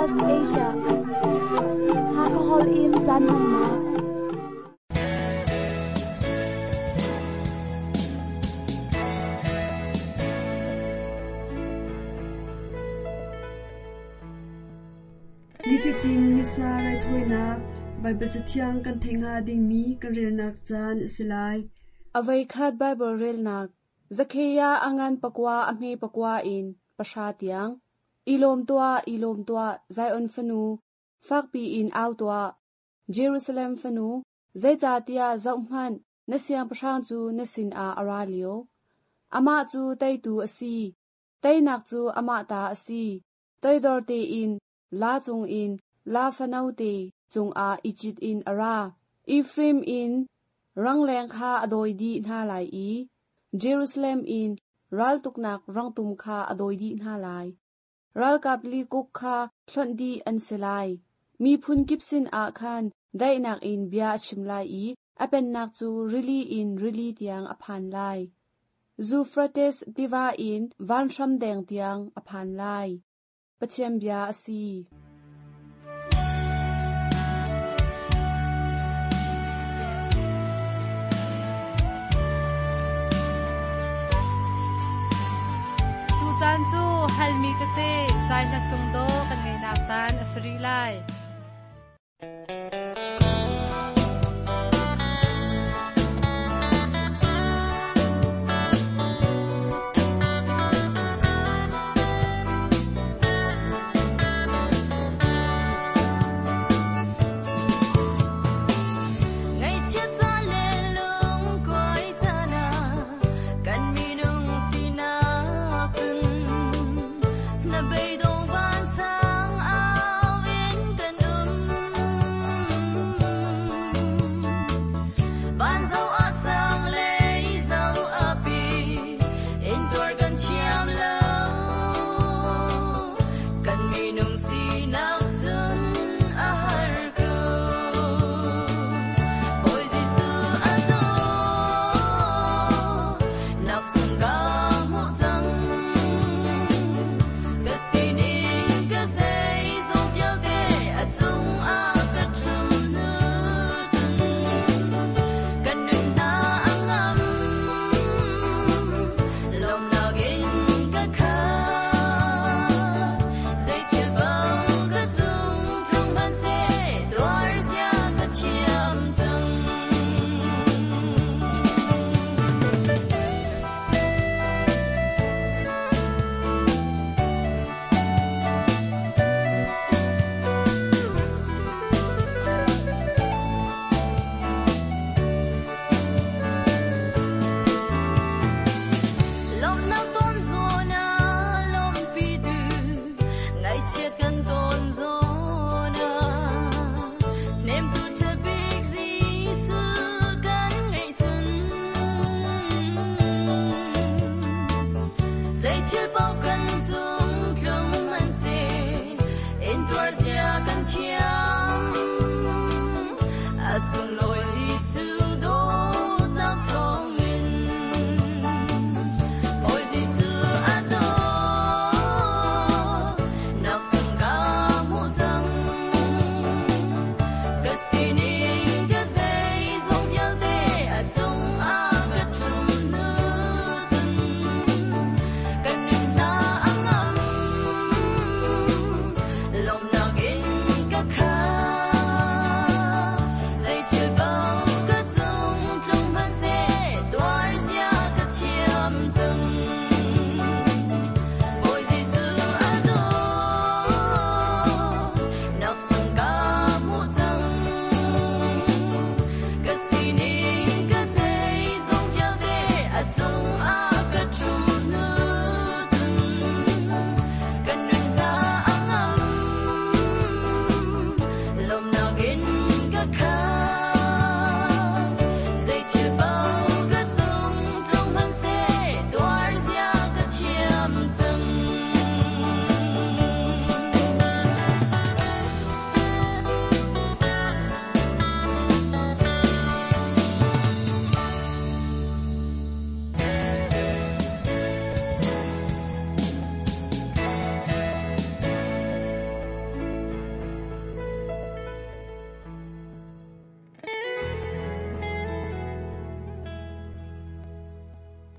Adventist Asia Hakahol in Janmama Nifiting misna lai thoinak Bible chatiang kan thenga ding mi kan relnak chan silai Avai khat Bible relnak Zakheya angan pakwa ame pakwa in pasha tiang ilom tua Zion fanu fakpi in outwa Jerusalem fanu zaijatia zaumhan nasiang pasang chu nasin a aralio ama chu taitu asi tainak chu ama ta asi toidorte in la chung in la fanaute chung a Egypt in ara Ephraim in rangleng kha adoi di na lai I Jerusalem in ral tuknak rangtum kha adoi di na lai ral kapli kuk kha thlondi an selai mi phun kipsin a khan dainak in bia chimlai I apen nak chu really tiang aphan lai Euphrates diva in vansham deng tiang aphan lai Pachem bia asi Tu chan chu halmi kate zai na sungdo kan ngai nak chan asri lai Hãy subscribe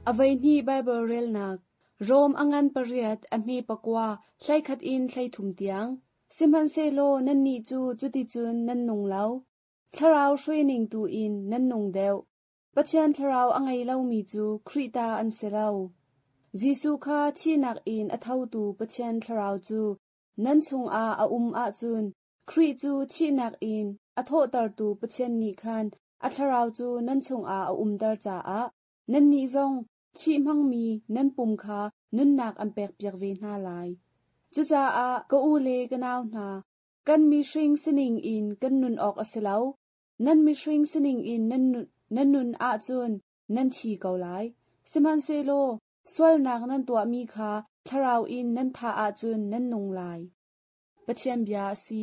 avaini Bible rel nak rom angan pariat ami pakwa hlai khat in hlai thum tiang simhan se lo nan ni chu chuti chun nan nung lau tharau shwening tu in nan nung deu pachian tharau angai lau mi chu khrita an serau jisu kha chinak in athau tu pachian tharau chu nan chung a chun khri chu chinak in atho tar tu pachian ni khan atharau chu nan chung a dar cha a nan ni zong chi mang mi nan pum kha nun nak ampek piak ve na lai chu cha a ko u le kanaw na kan mi shring sining in kan nun ok aselau nan mi shring sining in nan nun a chun nan chi ko lai siman se lo swal nak nan tua mi kha tharau in nan tha a chun nan nung lai pachiam bia si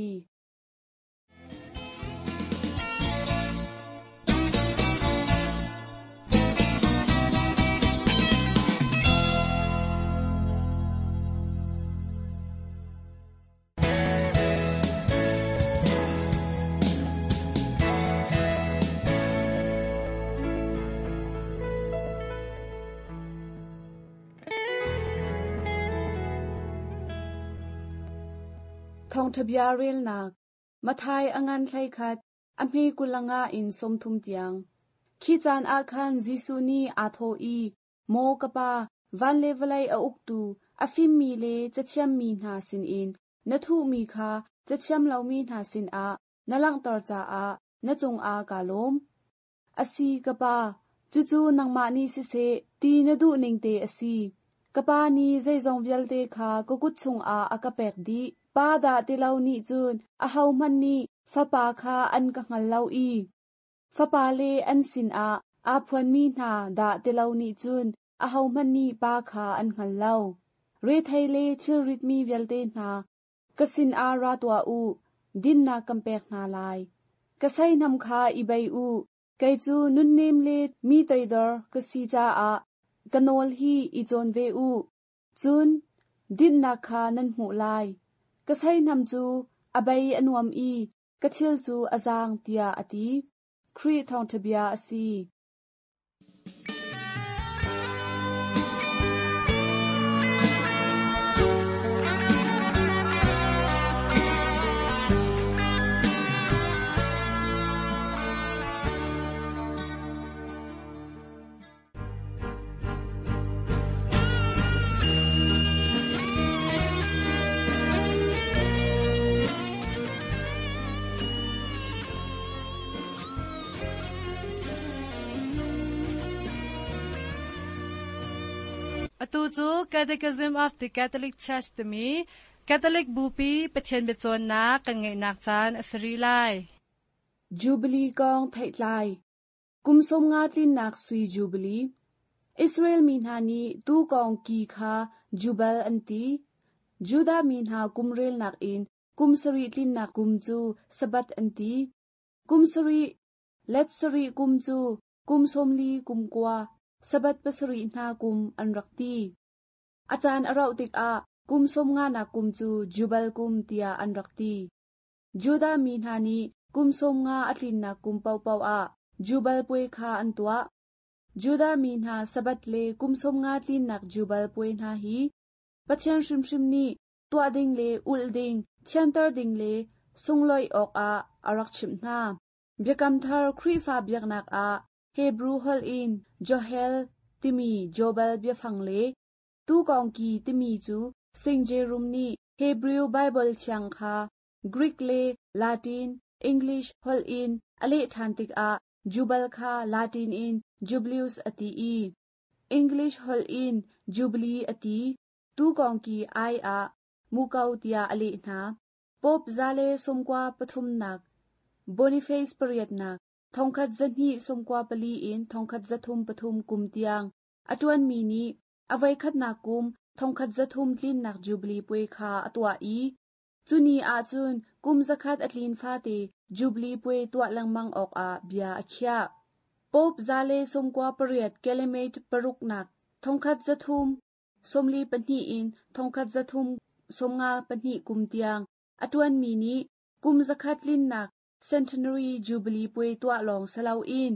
ทองทบยาเรลนักมาทายอังันไทยคัดอเมกุลังอาอินสมทุมเตียงขีจานอาคันจิสุนีอาโทอีโมกปาวันเลวไลออุกตูอฟิมมีเลจะเชื่อมมีนาสินอินนทุมีคาจะเชื่อมเหล่ามีนาสินอานลังตอร์จาอานจงอากาลมอสีกปาจูนังมานีสิเซตีนดูนิงเตอสีกปานีใจจงเวลเตคากุกุชงอาอากาเปกดีปาดาติลาวนี่จุนอาเฮามันนี่ฟะปาคาอันกังหัลลาวอีฟะปาเลอันสินอาพวนมีนาดาติลาวนี่จุนอาเฮามันนี่ปาคาอันหัลลาวเรไทเลชิริตมีเวลเตนากสินอาราตัวอูดินนากัมเปกนาลายกษัยนำคาอีใบอูไกจูนุนเนมเลมีไตดอร์กสีจาอากนอลฮีอีจอนเวอูจุนดินนาคานันหูลายกษัยนำจูอใบอนวมอีกะเชลจูอาจางเตียอติครีทองทบยาอสีตูจู Catechism of the Catholic Church ตมี Catholic บูปีปะเทียนเบจวนนากังไงนักจานอสรีไลจูบิลีกองไทไลกุมสมงาตินนักสุยจูบิลีอิสราเอลมีนานีตูกองกีคาจูเบลอันตีจูดามีนากุมเรลนักอินกุมสรีตินนักกุมจูสบัดอันตีกุมสรีเลตสรีกุมจูกุมสมลีกุมกวาสบัดปสรีนากุมอันรักตีอาจารย์อราติกอากุมสมงานากุมจูจูเบลกุมเตียอันรักตีจูดามีนานีกุมสมงาอัตลินนากุมเปาเปาอาจูเบลป่วยคาอันตัวจูดามีนาสบัดเลกุมสมงาตินนักจูเบลป่วยนาฮีปัจเจียนชิมนี่ตัวดิงเลอุลดิงเชียนเตอร์ดิงเลสุงลอยออกอารักชิมนาเบียกัมทาร์ครีฟาเบียกนักเฮบรูฮอลอินโจเฮลติมีโจเบลเบียฟังเลตูกองกีติมีจูซิงเจรุมนีเฮบรูไบเบิลเชียงคากรีกเลลาตินอังกฤษฮอลอินอเลทันติกจูเบลคาลาตินอินจูบลิอุสอติอีอังกฤษฮอลอินจูบลีอติตูกองกีไอมูกาวติยาอเลนาปอบซาเลสมกว่าปฐุมนักบอนิเฟสเปรียดนักทองคัดจันฮีสมกว่าปลีอินทองคัดจัทุมปฐุมกุมเตียงอตวนมีนีอวัยคัดนากุมทองคัดจัทุมลินนักจูบลีป่วยคาอตัวอีจุนีอาจุนกุมจักคัดอลินฟาเตจูบลีป่วยตัวลังมังออกเบียอเคียปอบซาเลสมกว่าเปรียดเกลเมตปรุกนักทองคัดจัทุมสมลีปนีอินทองคัดจัทุมสมงาปนีกุมเตียงอตวนมีนีกุมจักคัดลินนักCentenary Jubilee ป่วยตัวลองสลาวอิน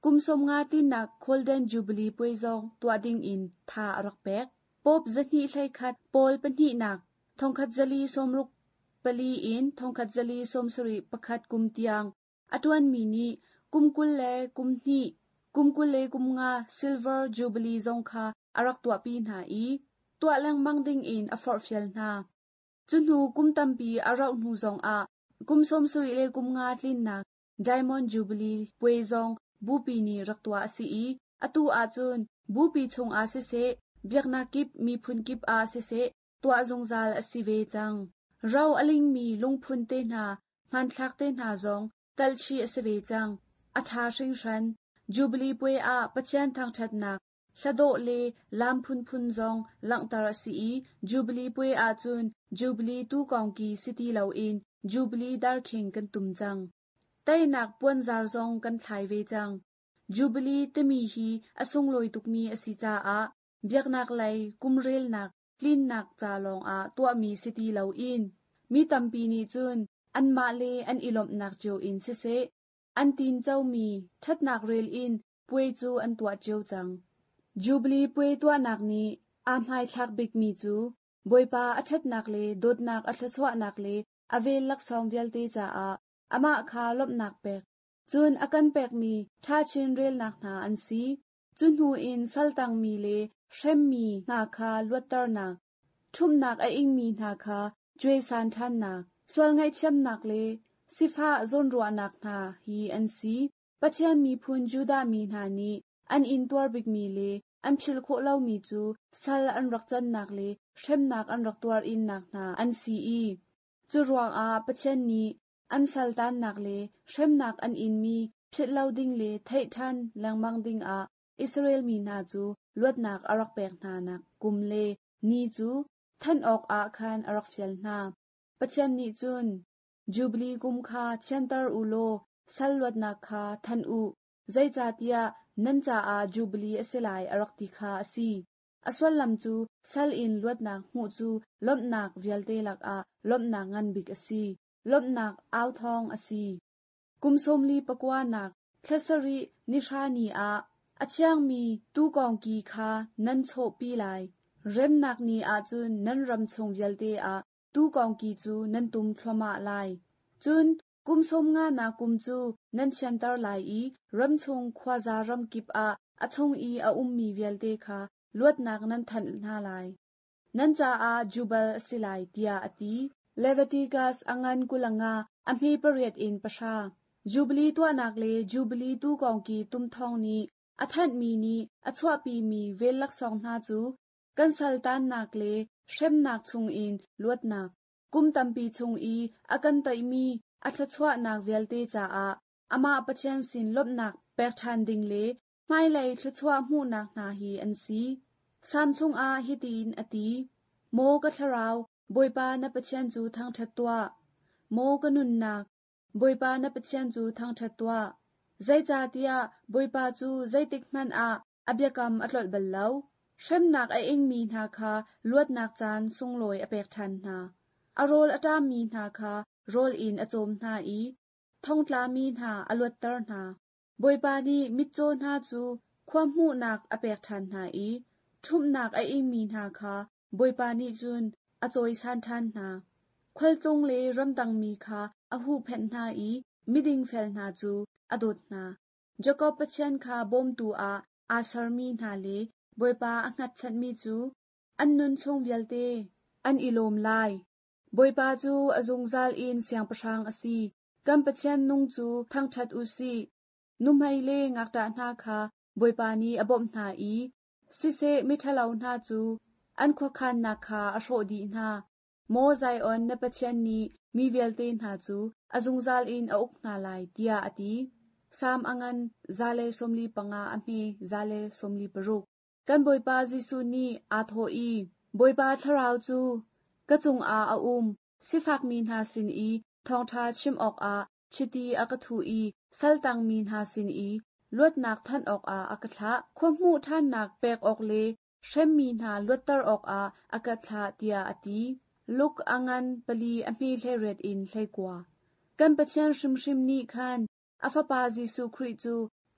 กุมสมงาตินักโคลเดนจูบลีป่วยจงตัวดิ่งอินทารักแปกปบจะนี่ใช้คัดโปลเป็นที่นักทองคัดจลีสมรุกปลีอินทองคัดจลีสมสริประคัดกุมเตียงอตวันมีนีกุมกุลเลกุมนี่กุมกุลเลกุมงาซิลเวอร์จูบลีจงคาอารักตัวปีนาอีตัวแรงมังดิ่งอินอฟอร์เฟลนาจุนหูกุมตัมปีอารักหูจงอากุมสมสริเลกุมงาลินนักไดมอนด์จูบลีป่วยจงบูปีนีรักตัวสีอตูอาจุนบูปีชงอาเซเซเบียกนากิบมีพุนกิบอาเซเซตัวจงซาลอสิเวจังเราอลิงมีลุงพุนเตนามันทักเตนาจงตัลชีอสิเวจังอาทาชิงชันจูบลีป่วยอาปัจจันทางชัดนักชะโดเลลามพุนพุนจงลังตารสีจูบลีป่วยอาจุนจูบลีตูกองกีซิตี้เหลาอินจูบลีดาร์คิงกันตุมจังไต้นักปวนซาร์จงกันไทยเวจังจูบลีเตมีฮีอสงลอยตุกมีอสิจาอาเบียกนักไลกุมเรลนักลินนักจาลองอาตัวมีสิตีเหลาอินมีตัมปีนีจุนอันมาเลอันอิลอมนักโจอินเซเซอันตีนเจ้ามีทัดนักเรลอินป่วยจูอันตัวเจียวจังจูบลีป่วยตัวนักนี้อามไฮทักบิกมีจูบอยปาอัทัดนักเลโดดนักอัทสวะนักเลอเวลลักซองเวลเตจาอาอามาคาลบนักเปกจุนอากันเปกมีชาชินเรลนักนาอันซีจุนหูอินสัลตังมีเลเช่มมีนาคาลวดตร์นักทุ่มนักไออิงมีนาคาจวยสานทันนักส่วนไงเช่มนักเลสิฟ้าจนรัวนักนาฮีอันซีปัจเจมีพุนจูดามีนานีอันอินตัวบิกมีเลอันพิลโคเล่ามีจูสัลอันรักจันนักเลเช่มนักอันรักตัวอินนักนาอันซีอีจูรัวอาปัจเจนี้อันสัลตันนักเลเช่มนักอันอินมีพิลเล่าดิ่งเลไททันแรงมังดิ่งอาอิสราเอลมีนาจูลวดนักอารักเปกนานักกุมเลนีจูท่านออกอาคันอารักเฟลนาปัจจันนิจุนจูบลีกุมคาเชนเตอร์อุโลสัลลวดนักคาท่านอุใจจาติยานันจาอาจูบลีอสิไลอารักติคาสีอสวลลำจูสัลอินลวดนักหูจูลบนักเวลเตลักอาลบนักงันบิกอสีลบนักอาวทองอสีกุมสมลีปกวานักเทสรีนิชานีอาอาเชียงมีตู้กองกีคานันโชปีไลเร็มนักนีอาจุนนันรำชงเวลเตอาตู้กองกีจูนันตุมทรมาไลจุนกุมสมงานากุมจูนันเชนเตอร์ไลอีรำชงควาซารำกิบอาอชงอีอามีเวลเตคาลวดนักนันทันนาไลนันจาอาจูบัลสิไลเตียอตีเลเวติกัสอังันกุลังาอัมพีเปรียดอินปชาจูบลีตัวนักเลจูบลีตู้กองกีตุมทองนีอทันมีนีอชวปีมีเวลลักสองนาจูกันสัลตันนักเลเช่มนักชงอินลวดนักกุมตัมปีชงอีอากันไตมีอัทชวนักเวลเตจาอามาปัจจันสินลบนักแปกทันดิงเลไม่เลยทชวหูนักนาฮีอันซีสามชงอาฮิตีนอตีโมกัทราวบอยปานปัจจันจูทางทัดตัวโมกนุนนักบอยปานปัจจันจูทางทัดตัวใจจาติยาบอยปาจูใจติกมันอับยกรรมอัตลอดบัลเลาเช่มนักไอเองมีนาคาลวดนักจานสุงลอยอเปกทันนาอารอลอตามีนาคาโรลอินอโจมนาอีท่องตลามีนาอลวดเตอร์นาบอยปานีมิโจนาจูความหูนักอเปกทันนาอีทุ่มนักไอเองมีนาคาบอยปานีจุนอโจยสันทันนาควลตรงเลรำตังมีคาอหูเพนนาอีมิดิงเฟลนาจูอดดนาจกอบปเชนคาบอมตูอาชาร์มีนาเลบอยปาอังัดชันมีจูอันนุนชงเวลเตอันอิโลมไลบอยปาจูอจงซาลอินเสียงประชางอสีกัมปเชนนุงจูทั้งชัดอุสีนุมไฮเลงักดานาคาบอยปานีอบอมนาอีสิเซมิทะลาวนาจูอันควคันนาคาอโชดีนาโมไซออนนปเชนนีมีเวลเตนาจูอจงซาลอินอุกนาไลเตียอตีสามอังันซาเลสมลีปังอาอเมซาเลสมลีปรุกกันบอยปาจิสุนีอาโทอีบอยปาทราวจูกะจุงอาสิฟักมีนาสินอีทองทาชิมออกชิตีอากะทูอีสัลตังมีนาสินอีลวดนักท่านออกอากะทะควบมูท่านนักแปกออกเลเช่มมีนาลวดเตอร์ออกอากะทะเตียอตีลุกอังันปลีอเมเลเรดอินเลกว่ากันปะเชนชิมนีคันอาฟาปาจิสุคริจู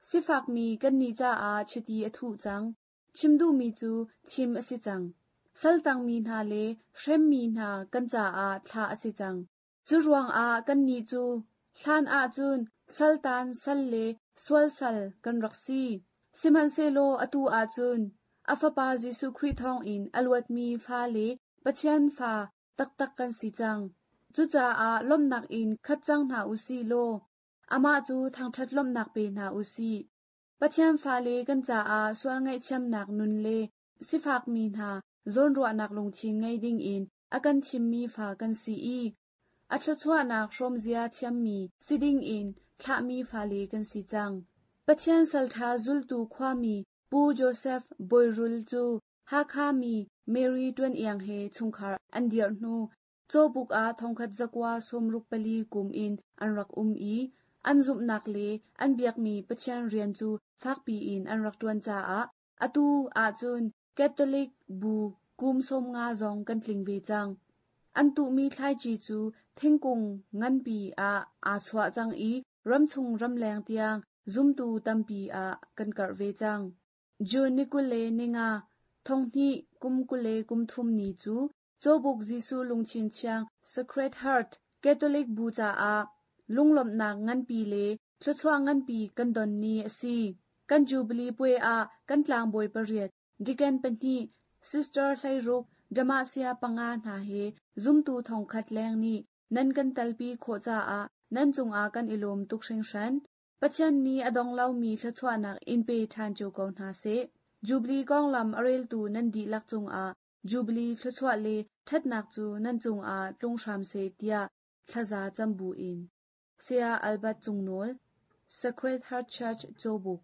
สิฝากมีกันนีจ้าอาชิตีอทุจังชิมดูมีจูชิมอสิจังสัลตังมีนาเลเชมมีนากันจ้าอาทาอสิจังจูรวงอากันนีจูทานอาจุนสัลตันสัลเลสวลสัลกันรักซีสิมันเซโลอตูอาจุนอัฟปาจิสุคริทองอินอลวดมีฟาเลปะเชียนฟาตักตักกันสิจังจูจ้าอาล้มหนักอินคัดจังนาอุซีโลอามาจูทางชัดล้มหนักเปนาอุซีปะเชียนฟาเลกันจ้าอาสวลไงชำหนักนุนเลสิฝากมีนาโซนรัวหนักลงชิงไงดิ่งอินอากันชิมมีฟากันซีอีอัตชัวนักชมเสียเทียมมีสิดิ่งอินทะมีฟาเลกันสิจังปะเชียนสัลทาจุลตูความมีปูโจเซฟบอยรุลจูฮาคามีเมรีตวนเอียงเฮชุงคาร์อันเดียร์นูโจบุกอาทองคัดจักวาสมรุกปลีกุมอินอันรักอีอันจุบนักเลอันเบียกมีปะเชียนเรียนจูฟักปีอินอันรักตวนจ้าอาตูอาจุนแคทอลิกบูกุมสมงาจงกันลิงเวจังอันตุมีทายจีจูเทงกุงงันปีอาชวะจังอีรำชุงรำแรงเตียงซุมตูตัมปีกันกะเวจังจูนิกุเลนิงาทองนี่กุมกุเลกุมทุมนีจูโจบุกจิซูลุงชินเชียง Sacred Heart แคทอลิกบูจาลุงลมนางงันปีเลทศวางันปีกันดอนนีซีกันจูบลีป่วยกันกลางบอยปริยดดิกันเป็นที่ซิสเตอร์ไทรุกดมาเซียปังอานาเฮซุมตูทองคัดแรงนี่นันกันตัลปีโคจานันจุงกันอิลมตุกเชงชันปัจจันนี้อดองเล่ามีทศวานักอินเปทานโจกอนนาเซจูบลีกองลำอเรลตูนันดีลักจุงจูบลีทศวาเลทัดนักจูนันจุงลงชามเซเตียทะซาจัมบูอินเซียอัลบัตจุงโนล Sacred Heart Church โจบุก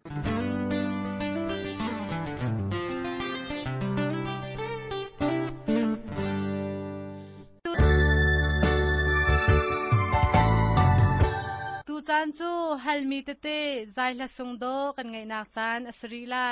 จานจูฮัลมีเตเตใจละทรงโดกันไงนักจานอสรีไล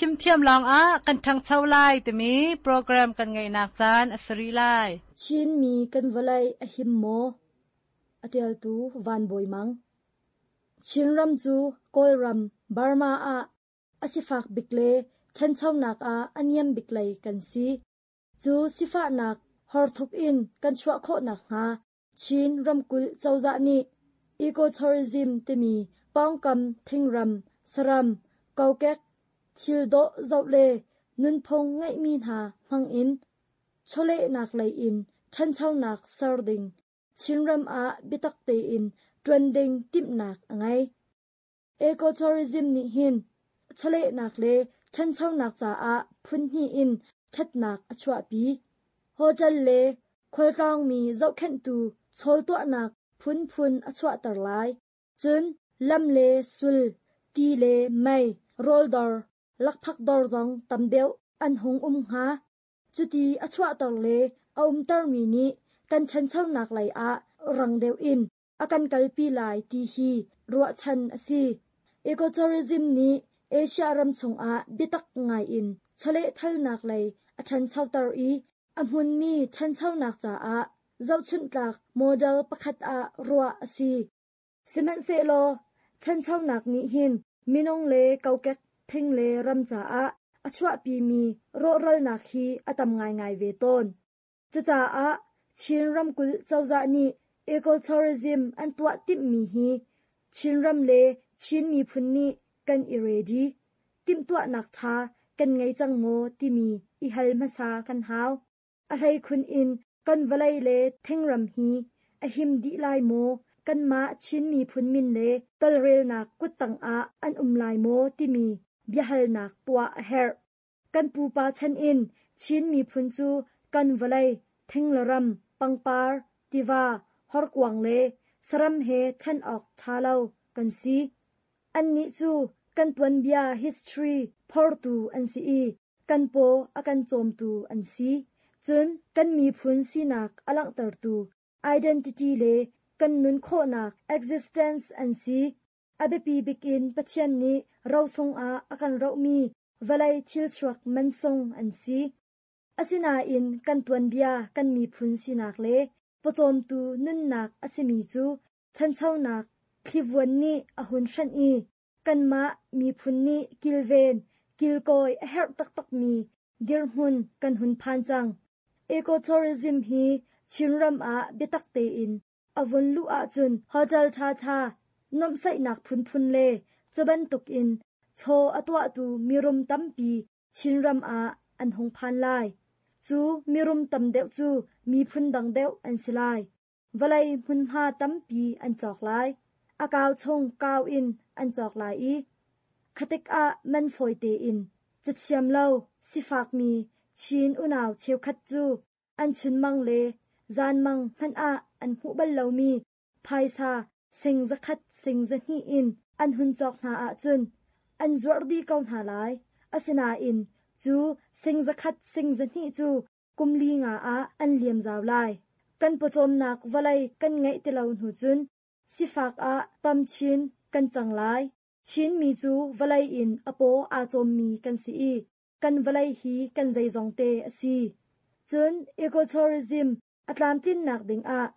ชิมเทียมลองกันทั้งเช้าไล่แต่มีโปรแกรมกันไงนักจานอสรีไลชินมีกันวลัยอหิมโมอเดียลตูวันบอยมังชินรัมจูกอลรัมบาร์มาอสิฟักบิกเลฉันเช้านักอันยมบิกเลยกันซีจูสิฟ้านักฮอร์ทุกอินกันชัวโคนักฮาชินรัมกุลเจ้าจานีอีโกทัวริซึมที่มีป้องกันทิ้งรัมสรัมเกาเก็กชิลโดเจ้าเลนุนพงไงมีหามังอินชเลนักเลยอินฉันเช้านักสารดิงชินรัมบิตักเตอินดวนดิงติมนักไงเอโกทัวริซึมนี่หินชเลนักเลฉันเช้านักจ่าพุนฮีอินชัดนักอชวปีโฮจัลเลคอยกางมีเจ้าเข็นตูโชลตัวนักพุนอชวตรไลจุนลำเลสุลตีเลไม่โรลดอร์ลักพักดอร์จงตำเดียวอันหงหาจุดีอชวตรเลอาตรมีนี้กันฉันเช้านักไหลรังเดียวอินอากันกัลปีไลตีฮีรัวชันอซีเอโกทัวริซึมนี้เอเชียรัมชงบิตักไงอินชเลทัลนักไหลฉันเช้าตรอมุนมีฉันเช้านักจ่าเจ้าชุนตักโมเดลประคัดรัวอซีสิมันเซโลฉันเช้านักนี้หินมินงเลเกาเก็กเพ่งเลรัมจ่าอชวปีมีโรรลนักฮีตำง่ายเวตนจะจ่าชินรัมกุลเจ้าจานีเอโกทัวริซึมอันตัวติมมีฮีชินรัมเลชินมีพุนนี้กันอิเรดีติมตัวนักทากันไงจังโมที่มีอิฮัลมาซากันหาวอะไรคุณอินกันวลัยเลเท่งรัมฮีอหิมดีไลโมกันมาชินมีพุนมินเลตลเรลนักกุตังอันไลโมที่มีบิฮัลนักตัวเฮร์กันปูปาชันอินชินมีพุนจูกันวลัยเท่งลรัมปังปาร์ติวาฮอร์กวังเลสรัมเฮชันออกชาเลากันซีอันนี้จูกันปวนเบีย history พอร์ตูอันซีกันโปกันโจมตูอันซีจนกันมีพุนซีนักอลังตรตู identity เลกันนุนโคนัก existence อันซีอเบปีบิกอินปัจจันนี้เราทรงกันเรามีวลัยชิลชวกมันทรงอันซีอาศินาอินกันตวนเบียกันมีพุนซีนักเลปโจมตูนุนนักอาศิมีจูฉันเช่านักคลิวันนี้หุนชันกันมามีพุนนี้กิลเวนกิลโกยเฮร์ตักมีดิร์มุนกันหุนพันจังเอโกทัวริซึมฮีชินรัมบิตักเตอินอวนลูจุนฮอจัลชาน้ำใส่หนักพุนเลจบันตุกอินโชอตัวตูมีรุมตั้มปีชินรัมอันหงพันไลจูมีรุมตั้มเดวจูมีพุนดังเดวอันสไลวลัยมุนหาตั้มปีอันจอกไลอากาวชงกาวอินอันจอกไลคติกมันฝอยเตอินจัดเชียมเล่าสิฝากมีชินอุนาวเชียวคัดจูอันชุนมังเลจานมังฮันอันหูบัลเลามีภายซาเซิงจะคัดเซิงจะฮีอินอันหุนจอกหาจุนอันจวดดีเกาหาลายอาสนาอินจูเซิงจะคัดเซิงจะฮีจูกุมลีงาอันเลียมจาวลายกันปจมนักวลัยกันไงเตลาหูจุนสิฝากปั๊มชินกันจังไลชินมีจูวลัยอินอโปจมมีกันซีกันวลัยฮีกันใจจงเตอซีจุนเอโกทัวริซึมอัตแลนตินนักดิง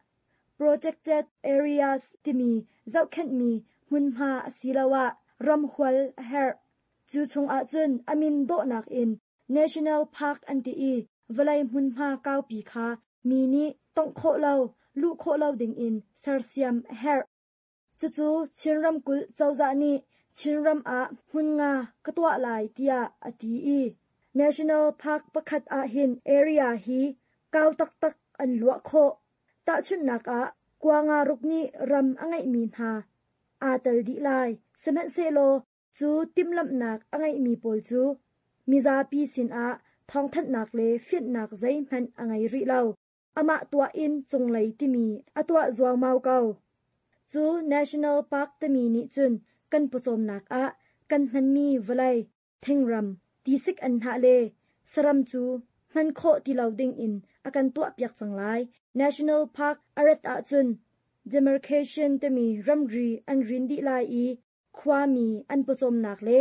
protected areas ที่มีเจ้าเข็นมีมุนหาศิลาวะรำขวัญเฮร์จูชงจุนอามินโดนักอิน national park อันตีวลัยมุนหาเก้าปีคามีนี้ต้องโคเล่าลูกโคเล่าดิงอินซาร์เซียมเฮร์จู่ชินรัมกุลเจ้าจานีชินรัมมุนงากตัวลายเตียอตีnational park ประคัดหิน area ฮีเก้าตักอันลัวโคตาชุนนักกวางารุกนี้รำอังไงมีนหาตลดีไลสมัยเซโลจูติมลำนักอังไงมีปอลจูมิซาปีสินท้องทัดนักเลฟิดนักใจมันอังไงริเลาอามาตัวอินจงไหลที่มีตัวจวงเมาเกาจู national park ที่มีนิจุนกันผสมนักกันมันมีวลัยเทงรำตีสิกอันหาเลสรัมจูมันโคที่เราดิ่งอินกันตัวเปียกจังไลnational park จุน demarcation ที่มีรัมรีอันรินดีไลความมีอันผสมนักเล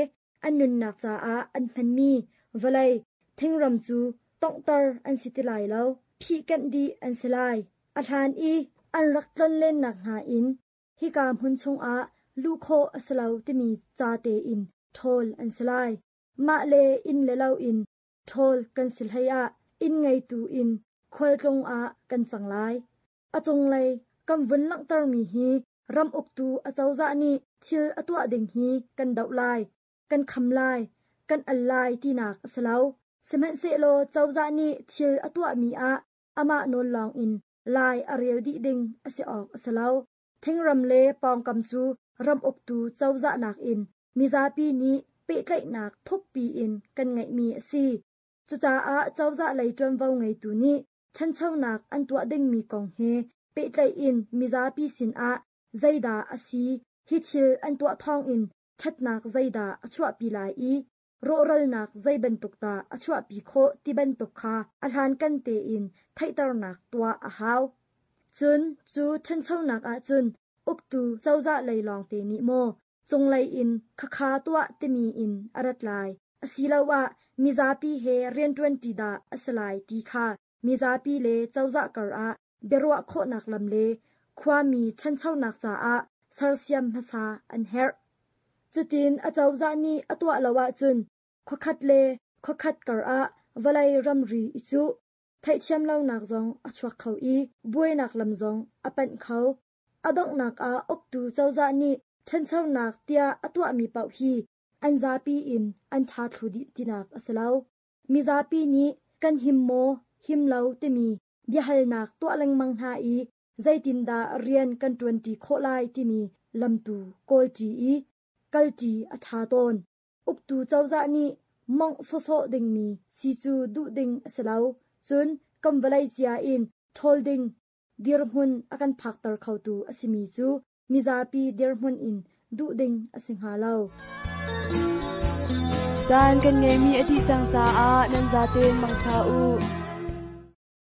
อันนุนนักจ้าอันพันมีวลัยเท่งรำจูต้องตร์อันสิติลายเล่าพี่กันดีอันสลายอาทานอีอันรักจนเล่นหนักหาอินฮิกามหุนชงลูกโคอสลาวที่มีจาเตอินโทลอันสลายมาเลอินเลลาอินโทลกันสิลให้อินไงตูอินควลจงกันจังไลอจงเลยกำวนลังตร์มีฮีรำอกตูอเจ้าจานีชิลอตัวดิ่งฮีกันดาวไลกันคำไลกันอัลไลที่นักสลาวสมัยเซโลเจ้าจานีชิลอตัวมีอามาโนลองอินลายอาเรียวดีดิงอสิออกสลาวเทงรำเลปองกำจูรำอกตูเจ้าจานักอินมิซาปีนี้เปิดไลนักทุกปีอินกันไงมีสิจุจ้าเจ้าจาเลยจวนเว้าไงตูนี้ฉันเช่านักอันตัวดิ่งมีกองเฮเปิดไลอินมิซาปีสินใจดาอสีฮิชิลอันตัวทองอินชัดนักใจดาอชวปีลายโรรัลนักใจบันตุกตาอชวปีโคที่บันตุกคาอาหารกันเตอินไทตรนักตัวหาวจุนจูฉันเช่านักจุนอุกตูเจ้าจะเลยลองเตนิโมจงเลยอินคาตัวที่มีอินอารัดลายอสีลาวะมิซาปีเฮเรียน20ดาอสลายตีคามิซาปีเลเจ้าจะกระเบรัวโคนักลำเลความมีฉันเช่านักจ่าสารเซียมภาษาอันเฮร์จุดดินอาเจ้าจานีอตัวละวะจุนขคัดเลขคัดกระวลัยรำรีอิจูไทยเชื่อมเล่านักจงอชวักเขาบวยนักลำจงอปันเขาอดอกนักอกตูเจ้าจานีฉันเช่านักเตียอตัวมีเป่าฮีอันซาปีอินอันชาทุดิตินักอสลาวมิซาปีนี้กันหิมโมหิมเล่าเตมีเบียหัลนักตัวลังมังหาใจตินดาเรียนกัน20โคลายที่มีลำตูโกลจีกัลจีอัฐาตนอุกตูเจ้าจานีมองโซโซดิงมีซีจูดูดิงสลาวจุนกำวลัยเจียอินทอลดิงเดียร์มุนอากันพักตร์เขาตูอสิมีจูมิซาปีเดียร์มุนอินดูดิงอสิงหาลาวจานกันไงมีอธิจังจ้านันจาเตนมังชาอู